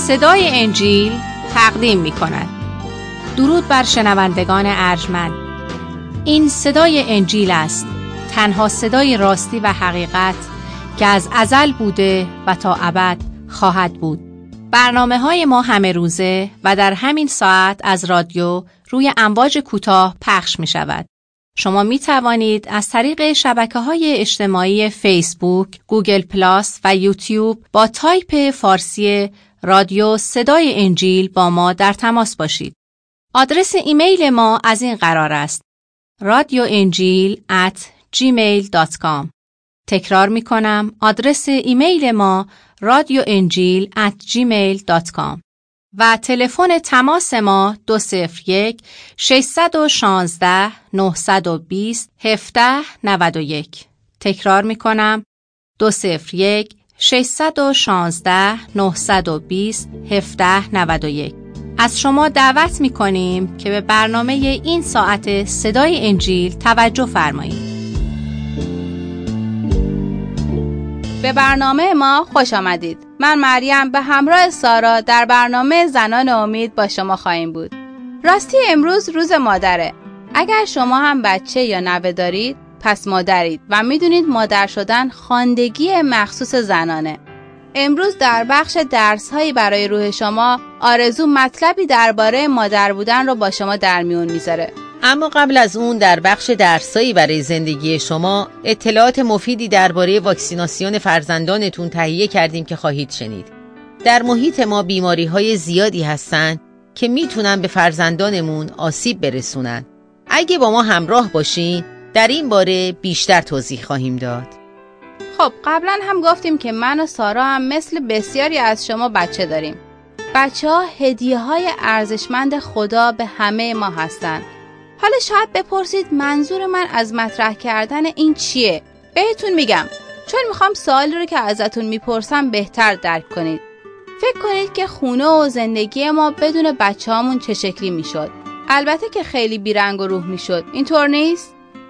صدای انجیل تقدیم می کند. درود بر شنوندگان ارجمند. این صدای انجیل است، تنها صدای راستی و حقیقت که از ازل بوده و تا ابد خواهد بود. برنامه‌های ما همه روزه و در همین ساعت از رادیو روی امواج کوتاه پخش می شود. شما می توانید از طریق شبکه‌های اجتماعی فیسبوک، گوگل پلاس و یوتیوب با تایپ فارسی رادیو صدای انجیل با ما در تماس باشید. آدرس ایمیل ما از این قرار است: radioenjil@gmail.com. تکرار می کنم، آدرس ایمیل ما radioenjil@gmail.com و تلفن تماس ما 201-616-920-1791. تکرار می کنم، 201-616-920-1791. از شما دعوت می کنیم که به برنامه این ساعت صدای انجیل توجه فرمایید. به برنامه ما خوش آمدید. من مریم به همراه سارا در برنامه زنان امید با شما خواهیم بود. راستی امروز روز مادره. اگر شما هم بچه یا نوه دارید، پس مادرید و میدونید مادر شدن خواندگی مخصوص زنانه. امروز در بخش درس‌هایی برای روح شما، آرزو مطلبی درباره مادر بودن رو با شما در میون میذاره. اما قبل از اون در بخش درسایی برای زندگی شما اطلاعات مفیدی درباره واکسیناسیون فرزندانتون تهیه کردیم که خواهید شنید. در محیط ما بیماری‌های زیادی هستن که میتونن به فرزندانمون آسیب برسونن. اگه با ما همراه باشین در این باره بیشتر توضیح خواهیم داد. خب قبلا هم گفتیم که من و سارا هم مثل بسیاری از شما بچه داریم. بچه‌ها هدیه‌های ارزشمند خدا به همه ما هستن. حالا شاید بپرسید منظور من از مطرح کردن این چیه؟ بهتون میگم، چون میخوام سوالی رو که ازتون میپرسم بهتر درک کنید. فکر کنید که خونه و زندگی ما بدون بچه‌هامون چه شکلی میشد؟ البته که خیلی بیرنگ و روح میشد. اینطور نیست؟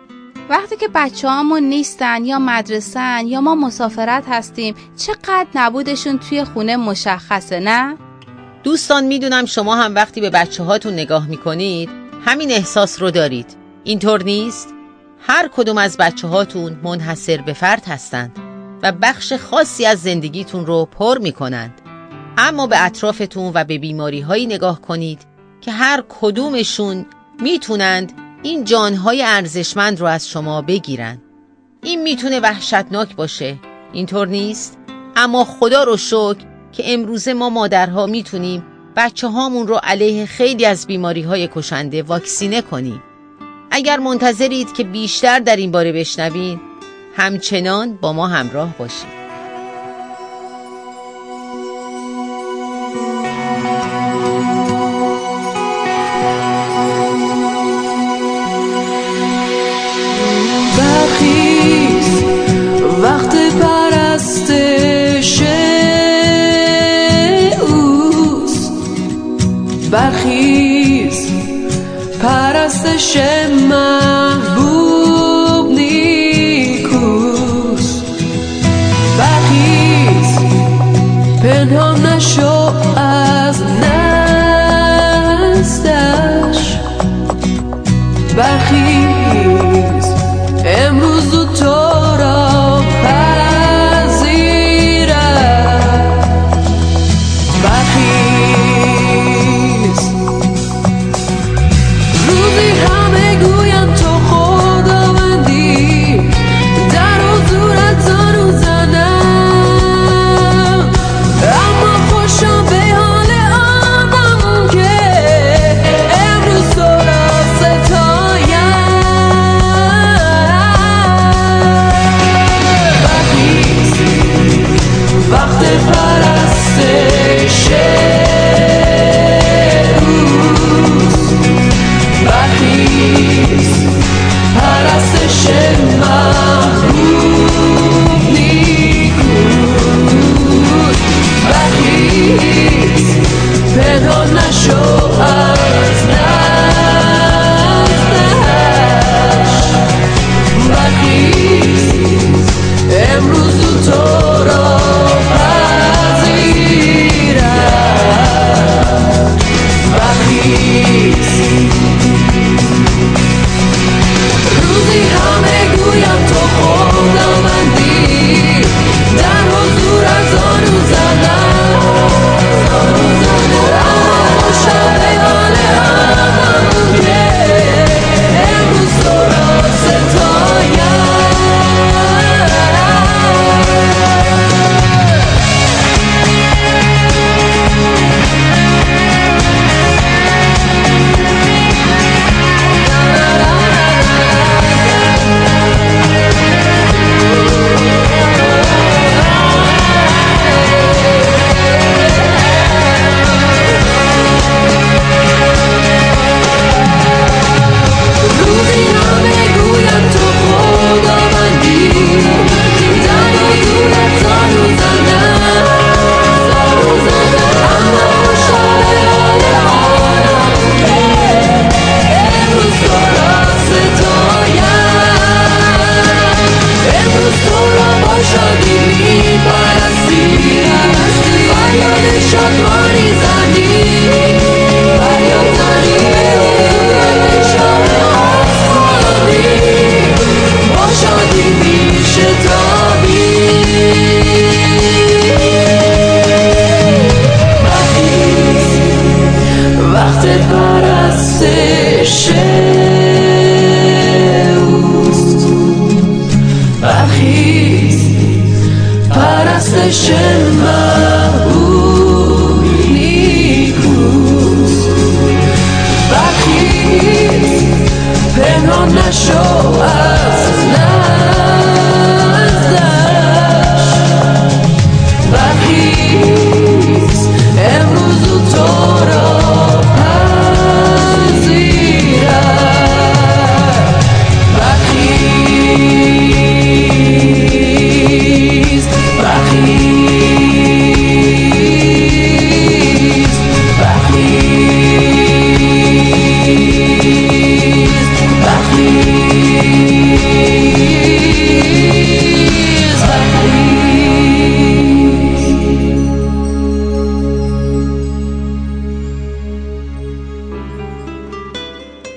وقتی که بچه‌هامون نیستن یا مدرسه‌ن یا ما مسافرت هستیم، چقدر نبودشون توی خونه مشخصه، نه؟ دوستان، میدونم شما هم وقتی به بچه‌هاتون نگاه میکنید همین احساس رو دارید. اینطور نیست؟ هر کدوم از بچه‌هاتون منحصر به فرد هستند و بخش خاصی از زندگیتون رو پر میکنند. اما به اطرافتون و به بیماری‌هایی نگاه کنید که هر کدومشون میتونند این جانهای ارزشمند رو از شما بگیرن. این میتونه وحشتناک باشه، اینطور نیست؟ اما خدا رو شکر که امروزه ما مادرها میتونیم بچه هامون رو علیه خیلی از بیماری‌های کشنده واکسینه کنیم. اگر منتظرید که بیشتر در این باره بشنوین، همچنان با ما همراه باشید. برخیز وقت پرستش اوست، برخیز پرستش محبوب نیکوست، برخیز پنهان نشو از نزدش، برخیز امروز تو را پذیرد، برخیز روزی همه گویم تو خداوندی، در حضورت زانو زنم، اما خوشم به حال آدم که امروز تو را ستایم.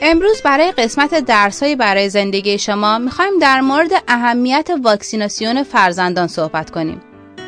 امروز برای قسمت درس‌های برای زندگی شما می‌خوایم در مورد اهمیت واکسیناسیون فرزندان صحبت کنیم.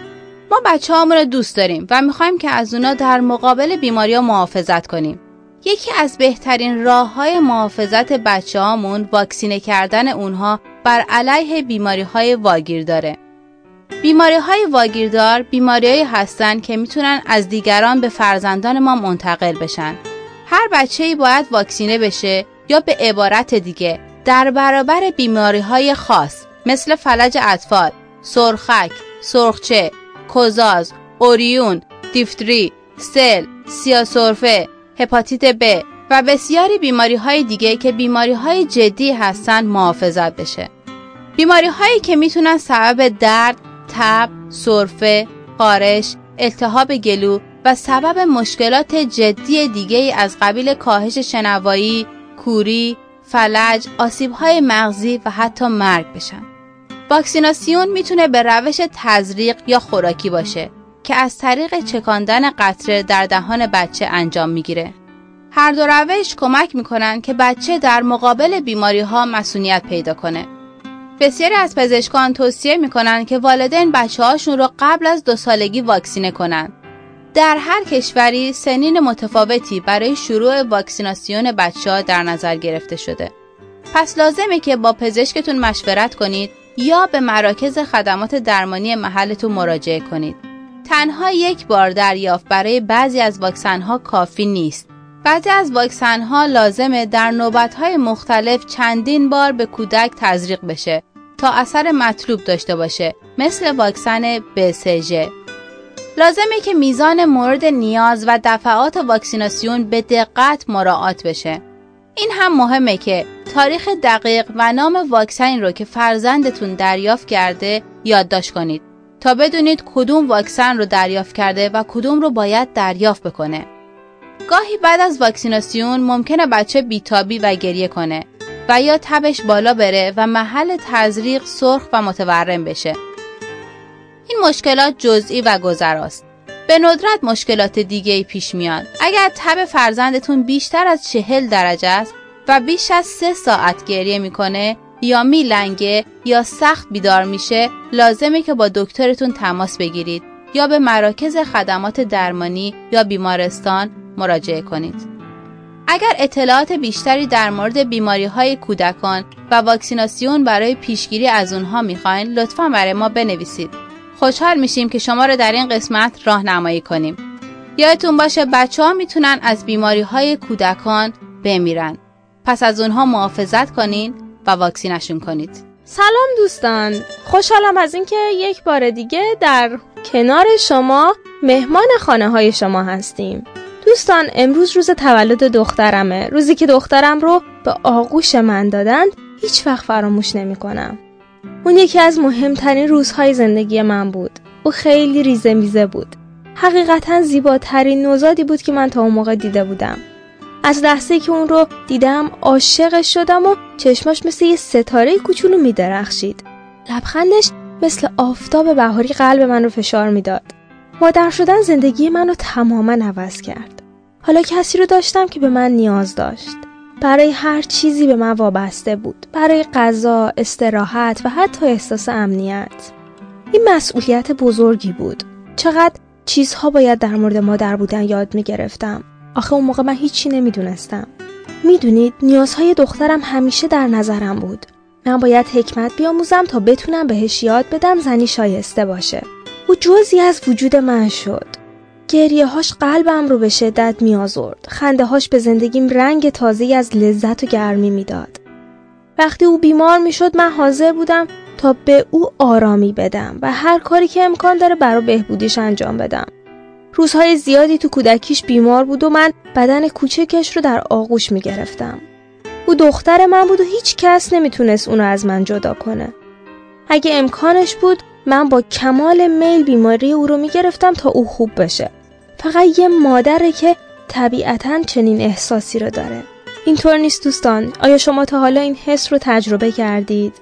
ما بچه‌هامون رو دوست داریم و می‌خوایم که از اونا در مقابل بیماری‌ها محافظت کنیم. یکی از بهترین راه‌های محافظت بچه‌هامون واکسینه کردن اونها بر علیه بیماری‌های واگیرداره. بیماری‌های واگیردار بیماری‌هایی هستن که میتونن از دیگران به فرزندان ما منتقل بشن. هر بچه‌ای باید واکسینه بشه یا به عبارت دیگه در برابر بیماری‌های خاص مثل فلج اطفال، سرخک، سرخچه، کوزاز، اوریون، دیفتری، سل، سیاه‌سرفه، هپاتیت ب و بسیاری بیماری‌های دیگه که بیماری‌های جدی هستن محافظت بشه. بیماری‌هایی که میتونن سبب درد، تب، سرفه، خارش، التهاب گلو و سبب مشکلات جدی دیگه از قبیل کاهش شنوایی، کوری، فلج، آسیب‌های مغزی و حتی مرگ بشن. واکسیناسیون میتونه به روش تزریق یا خوراکی باشه که از طریق چکاندن قطره در دهان بچه انجام میگیره. هر دو روش کمک میکنن که بچه در مقابل بیماری‌ها مسئولیت پیدا کنه. بسیاری از پزشکان توصیه میکنن که والدین بچه‌هاشون رو قبل از 2 سالگی واکسینه کنن. در هر کشوری سنین متفاوتی برای شروع واکسیناسیون بچه‌ها در نظر گرفته شده. پس لازمه که با پزشکتون مشورت کنید یا به مراکز خدمات درمانی محلتون مراجعه کنید. تنها 1 بار دریافت برای بعضی از واکسن‌ها کافی نیست. بعضی از واکسن‌ها لازمه در نوبت‌های مختلف چندین بار به کودک تزریق بشه تا اثر مطلوب داشته باشه، مثل واکسن BCG. لازمه که میزان مورد نیاز و دفعات واکسیناسیون به دقت مراعات بشه. این هم مهمه که تاریخ دقیق و نام واکسن رو که فرزندتون دریافت کرده یادداشت کنید تا بدونید کدوم واکسن رو دریافت کرده و کدوم رو باید دریافت بکنه. گاهی بعد از واکسیناسیون ممکنه بچه بیتابی و گریه کنه و یا تبش بالا بره و محل تزریق سرخ و متورم بشه. این مشکلات جزئی و گذراست. به ندرت مشکلات دیگه‌ای پیش میاد. اگر تب فرزندتون بیشتر از 40 درجه است و بیش از 3 ساعت گریه میکنه یا میلنگه یا سخت بیدار میشه، لازمه که با دکترتون تماس بگیرید یا به مراکز خدمات درمانی یا بیمارستان مراجعه کنید. اگر اطلاعات بیشتری در مورد بیماری‌های کودکان و واکسیناسیون برای پیشگیری از اونها میخواین، لطفاً برای ما بنویسید. خوشحال میشیم که شما رو در این قسمت راهنمایی کنیم. یادتون باشه بچه‌ها میتونن از بیماری‌های کودکان بمیرن. پس از اونها محافظت کنین و واکسینشون کنید. سلام دوستان، خوشحالم از اینکه یک بار دیگه در کنار شما مهمان خانه‌های شما هستیم. دوستان، امروز روز تولد دخترمه. روزی که دخترم رو به آغوش من دادن هیچ وقت فراموش نمی‌کنم. اون یکی از مهمترین روزهای زندگی من بود. او خیلی ریزه میزه بود. حقیقتاً زیباترین نوزادی بود که من تا اون موقع دیده بودم. از لحظه‌ای که اون رو دیدم عاشقش شدم و چشماش مثل یه ستاره کوچولو میدرخشید. لبخندش مثل آفتاب بهاری قلب من رو فشار میداد. مادر شدن زندگی منو تماماً عوض کرد. حالا کسی رو داشتم که به من نیاز داشت. برای هر چیزی به من وابسته بود. برای غذا، استراحت و حتی احساس امنیت. این مسئولیت بزرگی بود. چقدر چیزها باید در مورد مادر بودن یاد میگرفتم. آخه اون موقع من هیچی نمیدونستم. میدونید نیازهای دخترم همیشه در نظرم بود. من باید حکمت بیاموزم تا بتونم بهش یاد بدم زنی شایسته باشه. او جزئی از وجود من شد. گریه‌هاش قلبم رو به شدت می‌آزرد. خنده‌هاش به زندگیم رنگ تازه‌ای از لذت و گرمی میداد. وقتی او بیمار میشد من حاضر بودم تا به او آرامی بدم و هر کاری که امکان داره برای بهبودیش انجام بدم. روزهای زیادی تو کودکیش بیمار بود و من بدن کوچکش رو در آغوش میگرفتم. او دختر من بود و هیچ کس نمیتونست اونو از من جدا کنه. اگه امکانش بود من با کمال میل بیماری او رو میگرفتم تا او خوب بشه. فقط یه مادره که طبیعتاً چنین احساسی رو داره. اینطور نیست دوستان؟ آیا شما تا حالا این حس رو تجربه کردید؟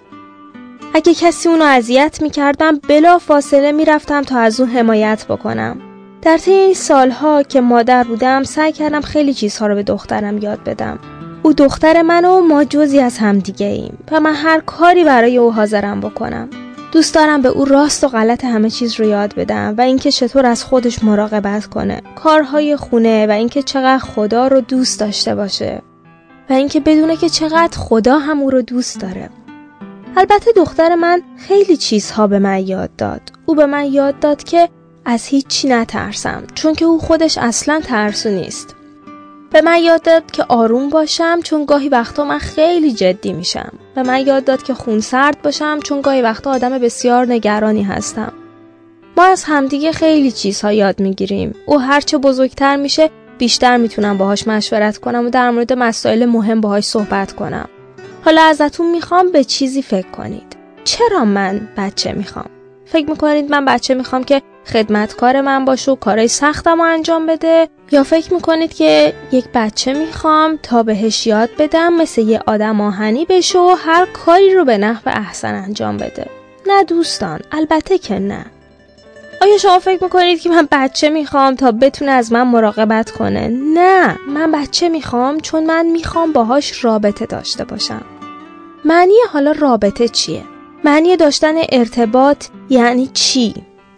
اگه کسی اونو اذیت میکرد من بلا فاصله میرفتم تا از اون حمایت بکنم. در طی این سالها که مادر بودم سعی کردم خیلی چیزها رو به دخترم یاد بدم. او دختر من و ما جزئی از همدیگه ایم و من هر کاری برای او حاضرم بکنم. دوست دارم به او راست و غلط همه چیز رو یاد بدم و اینکه چطور از خودش مراقبت کنه، کارهای خونه و اینکه چقدر خدا رو دوست داشته باشه و اینکه بدونه که چقدر خدا هم او رو دوست داره. البته دختر من خیلی چیزها به من یاد داد. او به من یاد داد که از هیچی نترسم، چون که او خودش اصلا ترسو نیست. به من یاد داد که آروم باشم، چون گاهی وقتا من خیلی جدی میشم. به من یاد داد که خونسرد باشم، چون گاهی وقتا آدم بسیار نگرانی هستم. ما از همدیگه خیلی چیزها یاد میگیریم. او هرچه بزرگتر میشه بیشتر میتونم باهاش مشورت کنم و در مورد مسائل مهم باهاش صحبت کنم. حالا ازتون میخوام به چیزی فکر کنید. چرا من بچه میخوام؟ فکر میکنید من بچه میخوام که خدمتکار من باشه و کارهای سختم رو انجام بده؟ یا فکر میکنید که یک بچه میخوام تا بهش یاد بدم مثل یه آدم آهنی بشه و هر کاری رو به نحو احسن انجام بده؟ نه دوستان، البته که نه. آیا شما فکر میکنید که من بچه میخوام تا بتونه از من مراقبت کنه؟ نه، من بچه میخوام چون من میخوام باهاش رابطه داشته باشم. معنی حالا رابطه چیه؟ معنی داشتن ارتباط یعنی چی؟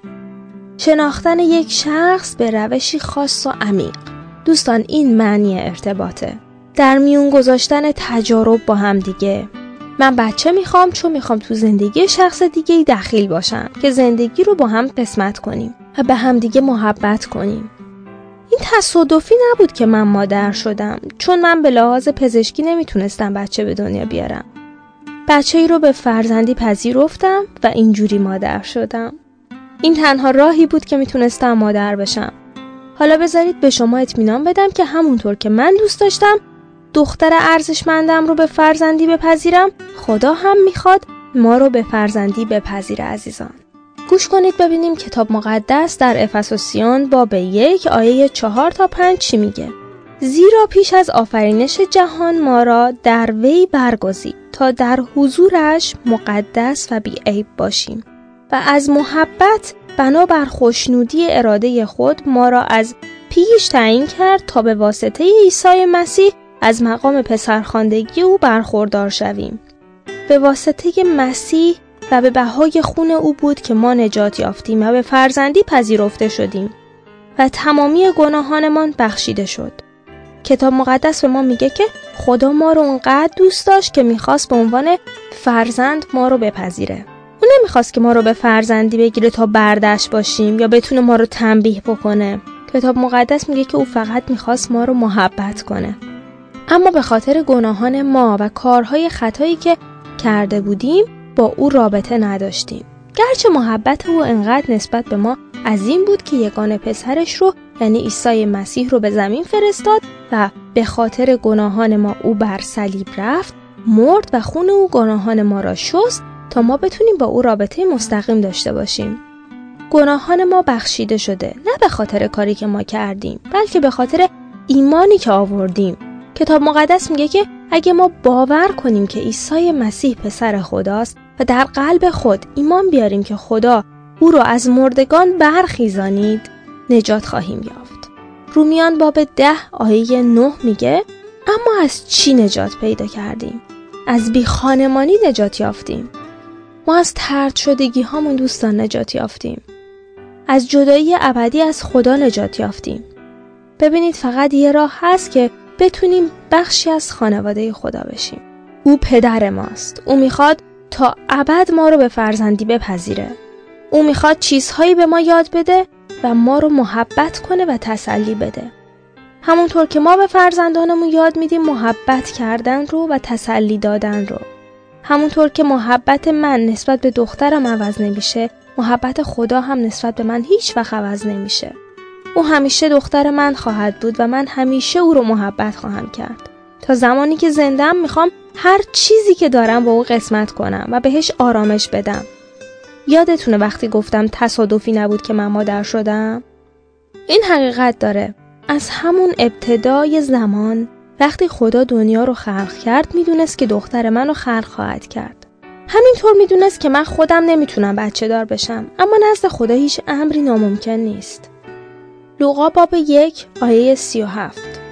شناختن یک شخص به روشی خاص و عمیق. دوستان، این معنی ارتباطه. در میون گذاشتن تجارب با هم دیگه. من بچه میخوام چون میخوام تو زندگی شخص دیگه دخیل باشم که زندگی رو با هم قسمت کنیم و به هم دیگه محبت کنیم. این تصادفی نبود که من مادر شدم، چون من به لحاظ پزشکی نمیتونستم بچه به دنیا بیارم. بچه‌ای رو به فرزندی پذیرفتم و اینجوری مادر شدم. این تنها راهی بود که میتونستم مادر بشم. حالا بذارید به شما اطمینان بدم که همونطور که من دوست داشتم دختر ارزشمندم رو به فرزندی بپذیرم، خدا هم میخواد ما رو به فرزندی بپذیره. عزیزان گوش کنید ببینیم کتاب مقدس در افسوسیان باب 1 آیه 4 تا 5 چی میگه. زیرا پیش از آفرینش جهان ما را در وی برگزید تا در حضورش مقدس و بی‌عیب باشیم و از محبت بنابر خوشنودی اراده خود ما را از پیش تعیین کرد تا به واسطه عیسی مسیح از مقام پسرخواندگی او برخوردار شویم. به واسطه مسیح و به بهای خون او بود که ما نجات یافتیم و به فرزندی پذیرفته شدیم و تمامی گناهانمان بخشیده شد. کتاب مقدس به ما میگه که خدا ما رو اونقدر دوست داشت که میخواست به عنوان فرزند ما رو بپذیره. اون نمیخواست که ما رو به فرزندی بگیره تا بردش باشیم یا بتونه ما رو تنبیه بکنه. کتاب مقدس میگه که او فقط میخواست ما رو محبت کنه. اما به خاطر گناهان ما و کارهای خطایی که کرده بودیم با او رابطه نداشتیم. گرچه محبت او انقدر نسبت به ما عظیم بود که یگانه پسرش رو یعنی عیسی مسیح رو به زمین فرستاد و به خاطر گناهان ما او بر صلیب رفت، مرد و خون او گناهان ما را شست تا ما بتونیم با او رابطه مستقیم داشته باشیم. گناهان ما بخشیده شده، نه به خاطر کاری که ما کردیم، بلکه به خاطر ایمانی که آوردیم. کتاب مقدس میگه که اگه ما باور کنیم که عیسی مسیح پسر خداست و در قلب خود ایمان بیاریم که خدا او رو از مردگان برخیزانید، نجات خواهیم یافت. رومیان باب 10 آیه 9 میگه اما از چی نجات پیدا کردیم؟ از بی خانمانی نجات یافتیم. ما از طرد شدگی هامون دوستان نجات یافتیم. از جدایی ابدی از خدا نجات یافتیم. ببینید فقط یه راه هست که بتونیم بخشی از خانواده خدا بشیم. او پدر ماست. او میخواد تا ابد ما رو به فرزندی بپذیره. او میخواد چیزهایی به ما یاد بده و ما رو محبت کنه و تسلی بده. همونطور که ما به فرزندانمون یاد میدیم محبت کردن رو و تسلی دادن رو. همونطور که محبت من نسبت به دخترم عوض نمیشه، محبت خدا هم نسبت به من هیچ وقت عوض نمیشه. او همیشه دختر من خواهد بود و من همیشه او رو محبت خواهم کرد. تا زمانی که زنده‌ام میخوام هر چیزی که دارم با او قسمت کنم و بهش آرامش بدم. یادتونه وقتی گفتم تصادفی نبود که من مادر شدم؟ این حقیقت داره. از همون ابتدای زمان وقتی خدا دنیا رو خلق کرد میدونست که دختر منو خلق خواهد کرد. همینطور میدونست که من خودم نمیتونم بچه دار بشم، اما نزد خدا هیچ امری ناممکن نیست. لوقا باب 1 آیه 37.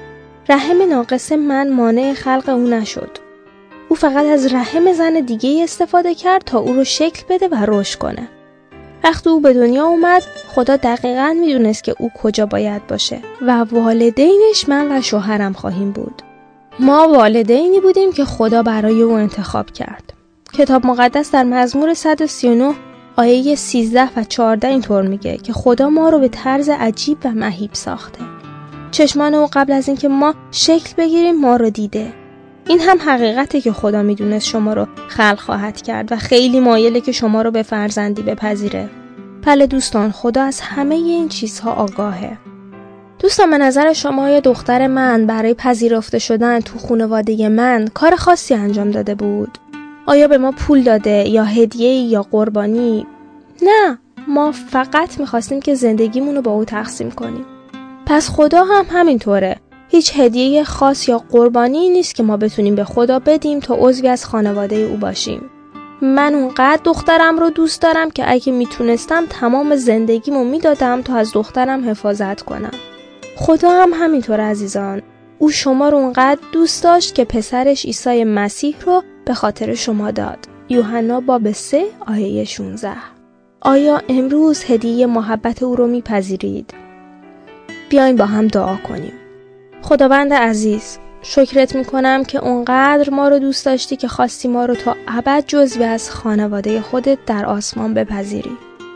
رحم ناقص من مانع خلق او نشد. او فقط از رحم زن دیگه استفاده کرد تا او رو شکل بده و رشد کنه. وقتی او به دنیا اومد، خدا دقیقاً میدونست که او کجا باید باشه و والدینش من و شوهرم خواهیم بود. ما والدینی بودیم که خدا برای او انتخاب کرد. کتاب مقدس در مزمور 139 آیه 13 و 14 اینطور میگه که خدا ما رو به طرز عجیب و مهیب ساخته. چشمان او قبل از اینکه ما شکل بگیریم ما رو دیده. این هم حقیقته که خدا میدونست شما رو خلق خواهد کرد و خیلی مایله که شما رو به فرزندی بپذیره. بله دوستان، خدا از همه این چیزها آگاهه. دوستان، به نظر شما یا دختر من برای پذیرفته شدن تو خانواده من کار خاصی انجام داده بود؟ آیا به ما پول داده یا هدیه یا قربانی؟ نه، ما فقط میخواستیم که زندگیمون رو با او تقسیم کنیم. پس خدا هم همینطوره. هیچ هدیه خاص یا قربانی نیست که ما بتونیم به خدا بدیم تا عضوی از خانواده او باشیم. من اونقدر دخترم رو دوست دارم که اگه میتونستم تمام زندگیمو میدادم تا از دخترم حفاظت کنم. خدا هم همینطور عزیزان. او شما رو اونقدر دوست داشت که پسرش عیسی مسیح رو به خاطر شما داد. یوحنا باب 3 آیه 16. آیا امروز هدیه محبت او رو میپذیرید؟ بیاین با هم دعا کنیم. خداوند عزیز، شکرت میکنم که اونقدر ما رو دوست داشتی که خواستی ما رو تا ابد جزوی از خانواده خودت در آسمان بپذیری.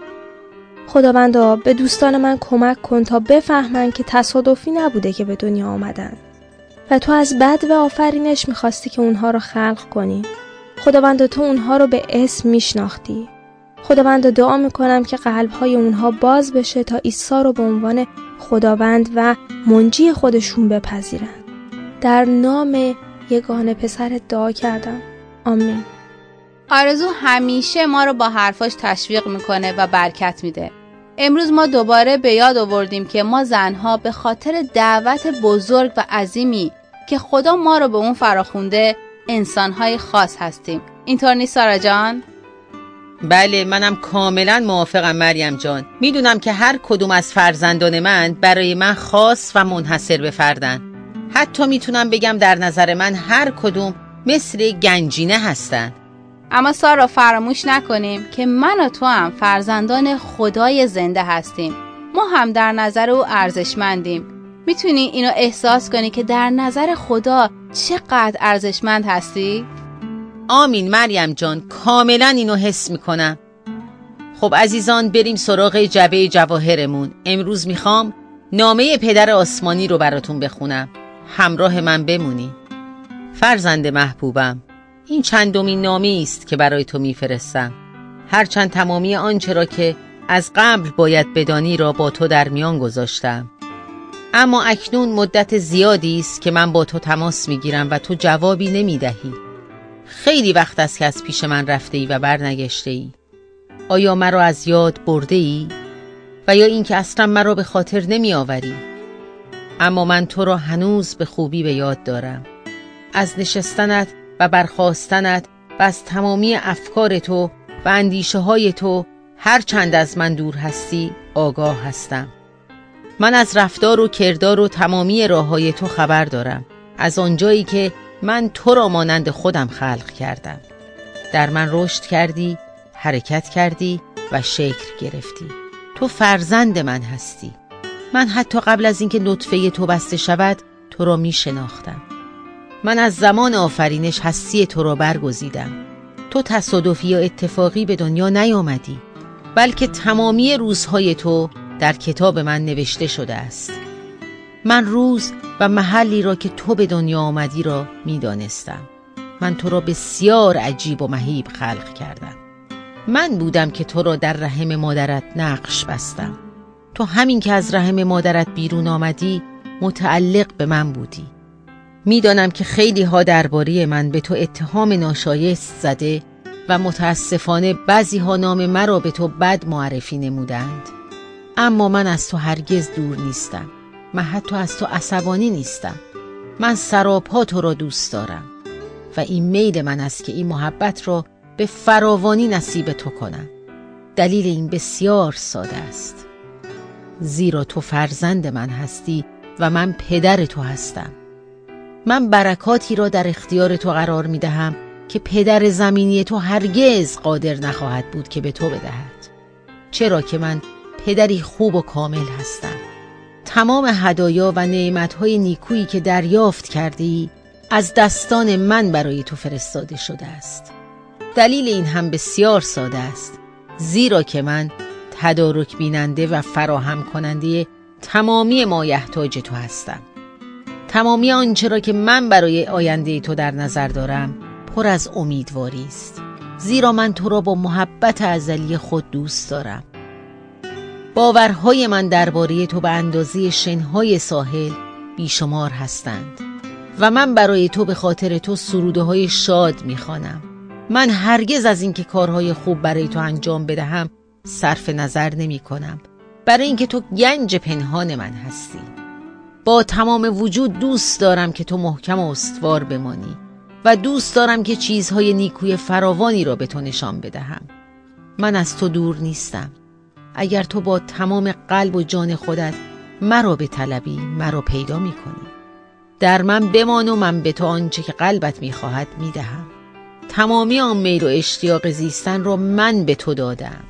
خداوندا، به دوستان من کمک کن تا بفهمن که تصادفی نبوده که به دنیا آمدن و تو از بد و آفرینش میخواستی که اونها رو خلق کنی. خداوندا، تو اونها رو به اسم میشناختی. خداوندا، دعا میکنم که قلبهای اونها باز بشه تا عیسی رو به عنوان خداوند و منجی خودشون بپذیرن. در نام یگانه پسرت دعا کردم. آمین. آرزو همیشه ما رو با حرفاش تشویق میکنه و برکت میده. امروز ما دوباره به یاد آوردیم که ما زنها به خاطر دعوت بزرگ و عظیمی که خدا ما رو به اون فراخونده انسانهای خاص هستیم. اینطور نیست سارا جان؟ بله، منم کاملا موافقم مریم جان. میدونم که هر کدوم از فرزندان من برای من خاص و منحصر به فردن. حتی میتونم بگم در نظر من هر کدوم مثل گنجینه هستن. اما سارا، فراموش نکنیم که من و تو هم فرزندان خدای زنده هستیم. ما هم در نظر او ارزشمندیم. میتونی اینو احساس کنی که در نظر خدا چقدر ارزشمند هستی؟ آمین مریم جان، کاملا اینو حس میکنم. خب عزیزان، بریم سراغ جعبه جواهرمون. امروز میخوام نامه پدر آسمانی رو براتون بخونم. همراه من بمونی. فرزند محبوبم، این چندمین نامه است که برای تو میفرستم. هرچند تمامی آنچه را که از قبل باید بدانی را با تو در میان گذاشتم، اما اکنون مدت زیادی است که من با تو تماس میگیرم و تو جوابی نمیدهی. خیلی وقت است که از پیش من رفته ای و برنگشته ای. آیا مرا از یاد برده ای؟ و یا اینکه اصلا مرا به خاطر نمی آوری؟ اما من تو را هنوز به خوبی به یاد دارم. از نشستنت و برخاستنت و از تمامی افکار تو و اندیشه های تو هر چند از من دور هستی آگاه هستم. من از رفتار و کردار و تمامی راههای تو خبر دارم، از آنجایی که من تو را مانند خودم خلق کردم. در من رشد کردی، حرکت کردی و شکل گرفتی. تو فرزند من هستی. من حتی قبل از اینکه نطفه تو بسته شود تو را می شناختم. من از زمان آفرینش هستی تو را برگزیدم. تو تصادفی یا اتفاقی به دنیا نیامدی، بلکه تمامی روزهای تو در کتاب من نوشته شده است. من روز و محلی را که تو به دنیا آمدی را می دانستم. من تو را بسیار عجیب و مهیب خلق کردم. من بودم که تو را در رحم مادرت نقش بستم. تو همین که از رحم مادرت بیرون آمدی متعلق به من بودی. میدانم که خیلی ها درباره من به تو اتهام ناشایست زده و متاسفانه بعضی ها نام مرا به تو بد معرفی نمودند. اما من از تو هرگز دور نیستم. من حتی از تو عصبانی نیستم. من سراپا تو را دوست دارم و این میل من است که این محبت را به فراوانی نصیب تو کنم. دلیل این بسیار ساده است. زیرا تو فرزند من هستی و من پدر تو هستم. من برکاتی را در اختیار تو قرار می دهم که پدر زمینی تو هرگز قادر نخواهد بود که به تو بدهد، چرا که من پدری خوب و کامل هستم. تمام هدایا و نعمتهای نیکویی که دریافت کردی از دستان من برای تو فرستاده شده است. دلیل این هم بسیار ساده است، زیرا که من تدارک بیننده و فراهم کننده تمامی مایحتاج تو هستم. تمامی آنچه را که من برای آینده تو در نظر دارم پر از امیدواری است، زیرا من تو را با محبت ازلی خود دوست دارم. باورهای من درباره تو به اندازه شنهای ساحل بیشمار هستند و من برای تو به خاطر تو سروده‌های شاد می‌خوانم. من هرگز از اینکه کارهای خوب برای تو انجام بدهم صرف نظر نمی‌کنم، برای اینکه تو گنج پنهان من هستی. با تمام وجود دوست دارم که تو محکم و استوار بمانی و دوست دارم که چیزهای نیکوی فراوانی را به تو نشان بدهم. من از تو دور نیستم. اگر تو با تمام قلب و جان خودت مرا بطلبی، مرا پیدا می‌کنی. در من بمان و من به تو آنچه که قلبت می‌خواهد می‌دهم. تمامی آن میل و اشتیاق زیستن را من به تو دادم.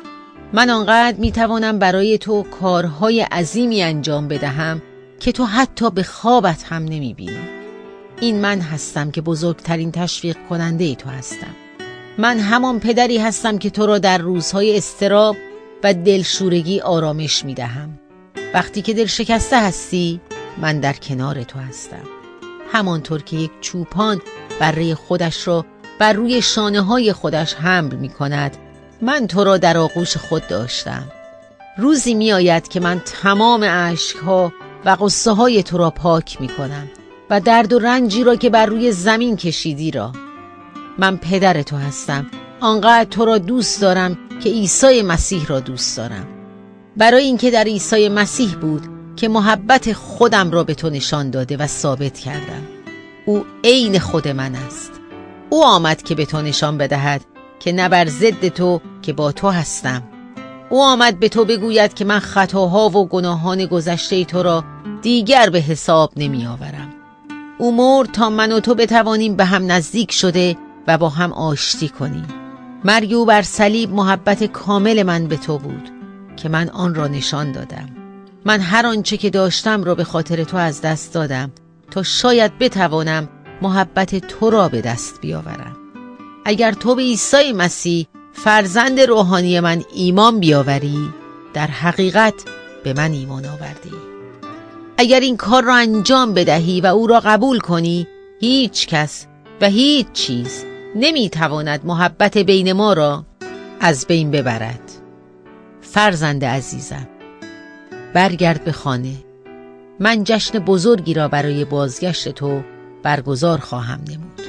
من آنقدر می‌توانم برای تو کارهای عظیمی انجام بدهم که تو حتی به خوابت هم نمی‌بینی. این من هستم که بزرگترین تشویق کننده تو هستم. من همان پدری هستم که تو را در روزهای اضطراب و دلشورگی آرامش می‌دهم. وقتی که دل شکسته هستی من در کنار تو هستم. همانطور که یک چوپان بره خودش را بر روی شانه‌های خودش حمل می‌کند، من تو را در آغوش خود داشتم. روزی می‌آید که من تمام اشک‌ها و غصه‌های تو را پاک می‌کنم و درد و رنجی را که بر روی زمین کشیدی را. من پدر تو هستم. آنقدر تو را دوست دارم که عیسی مسیح را دوست دارم. برای اینکه در عیسی مسیح بود که محبت خودم را به تو نشان داده و ثابت کردم. او عین خود من است. او آمد که به تو نشان بدهد که نه بر ضد تو که با تو هستم. او آمد به تو بگوید که من خطاها و گناهان گذشته تو را دیگر به حساب نمی آورم. او مرد تا من و تو بتوانیم به هم نزدیک شده و با هم آشتی کنیم. مرگ او بر صلیب محبت کامل من به تو بود که من آن را نشان دادم. من هر آنچه که داشتم را به خاطر تو از دست دادم تا شاید بتوانم محبت تو را به دست بیاورم. اگر تو به عیسی مسیح فرزند روحانی من ایمان بیاوری، در حقیقت به من ایمان آوردی. اگر این کار را انجام بدهی و او را قبول کنی، هیچ کس و هیچ چیز نمیتواند محبت بین ما را از بین ببرد. فرزند عزیزم، برگرد به خانه. من جشن بزرگی را برای بازگشت تو برگزار خواهم نمود.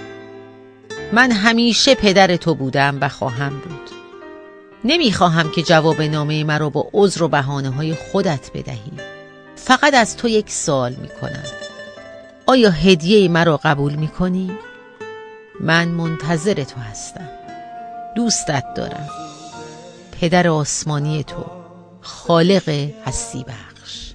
من همیشه پدر تو بودم و خواهم بود. نمیخواهم که جواب نامه مرا با عذر و بهانه‌های خودت بدهی. فقط از تو یک سوال میکنم. آیا هدیه مرا قبول میکنی؟ من منتظر تو هستم. دوستت دارم. پدر آسمانی تو، خالق هستی بخش.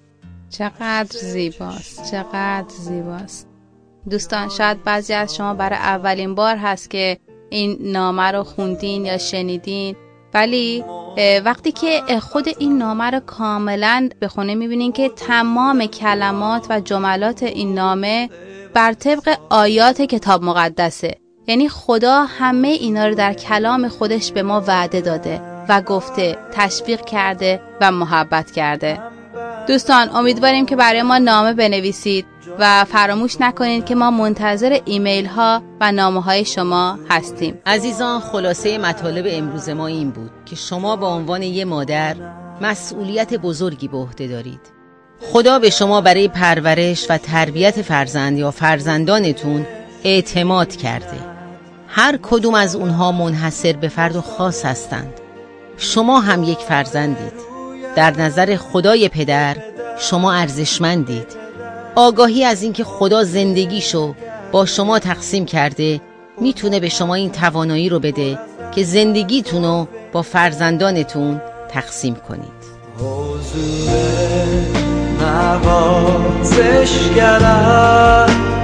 چقدر زیباست، چقدر زیباست. دوستان، شاید بعضی از شما برای اولین بار هست که این نامه رو خوندین یا شنیدین، ولی وقتی که خود این نامه رو کاملا بخونه میبینین که تمام کلمات و جملات این نامه بر طبق آیات کتاب مقدسه. یعنی خدا همه اینا رو در کلام خودش به ما وعده داده و گفته، تشویق کرده و محبت کرده. دوستان، امیدواریم که برای ما نامه بنویسید و فراموش نکنید که ما منتظر ایمیل ها و نامه های شما هستیم. عزیزان، خلاصه مطالب امروز ما این بود که شما به عنوان یه مادر مسئولیت بزرگی به عهده دارید. خدا به شما برای پرورش و تربیت فرزند یا فرزندانتون اعتماد کرده. هر کدوم از اونها منحصر به فرد و خاص هستند. شما هم یک فرزندید. در نظر خدای پدر شما ارزشمندید. آگاهی از اینکه خدا زندگیشو با شما تقسیم کرده میتونه به شما این توانایی رو بده که زندگیتونو با فرزندانتون تقسیم کنید. حضور نوازشگرم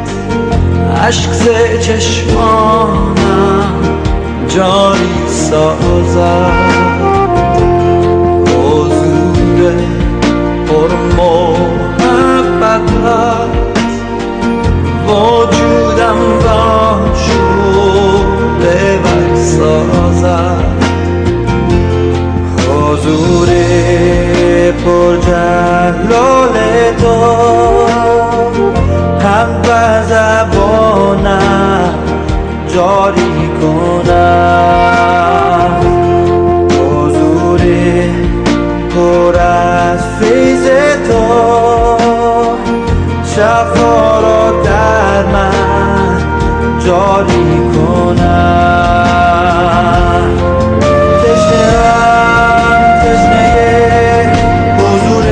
اشک ز چشمانم جاری سازد، حضور پر محبت وجودم را شعله ور سازد، حضور پر جلال تو هم بر زبانم جاری کند، حضور پر از فیض تو شفا را در من جاری کند. تشنه‌ام تشنه حضور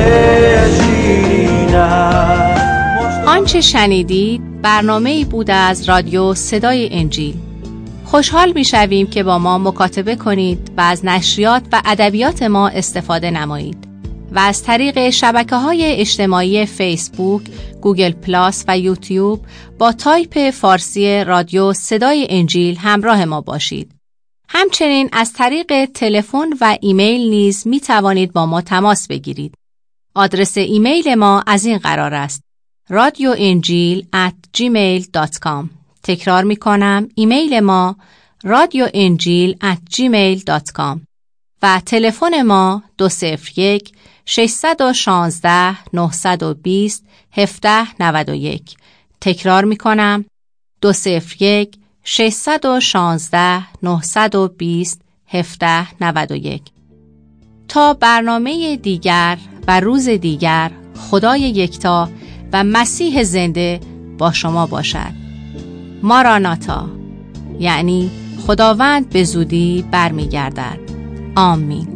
شیرینم. آنچه شنیدید برنامه‌ای بود از رادیو صدای انجیل. خوشحال می‌شویم که با ما مکاتبه کنید و از نشریات و ادبیات ما استفاده نمایید و از طریق شبکه‌های اجتماعی فیسبوک، گوگل پلاس و یوتیوب با تایپ فارسی رادیو صدای انجیل همراه ما باشید. همچنین از طریق تلفن و ایمیل نیز می توانید با ما تماس بگیرید. آدرس ایمیل ما از این قرار است: radioenjil@gmail.com. تکرار می کنم، ایمیل ما radioenjil@gmail.com و تلفن ما 201-616-920-1791. تکرار می کنم، 201-616-920-1791. تا برنامه دیگر و روز دیگر، خدای یکتا و مسیح زنده با شما باشد. ماراناتا، یعنی خداوند به زودی برمیگردد. آمین.